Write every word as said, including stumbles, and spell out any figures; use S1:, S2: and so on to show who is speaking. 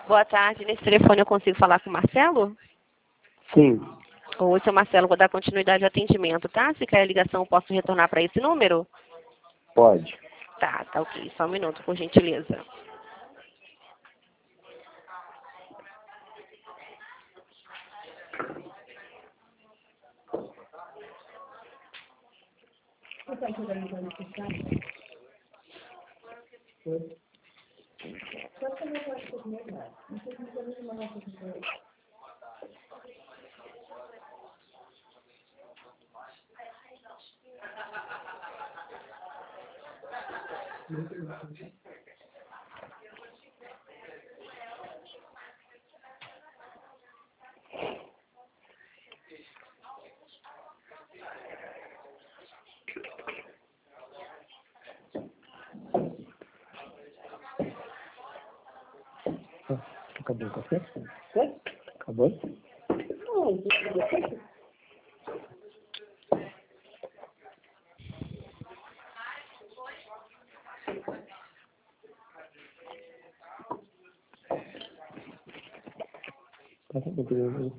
S1: Boa tarde. Nesse telefone eu consigo falar com o Marcelo?
S2: Sim.
S1: Oi, seu Marcelo, vou dar continuidade ao atendimento, tá? Se cair a ligação, eu posso retornar para esse número?
S2: Pode.
S1: Tá, tá ok. Só um minuto, por gentileza.
S2: Acabou o café? Oi? Acabou? Não, não.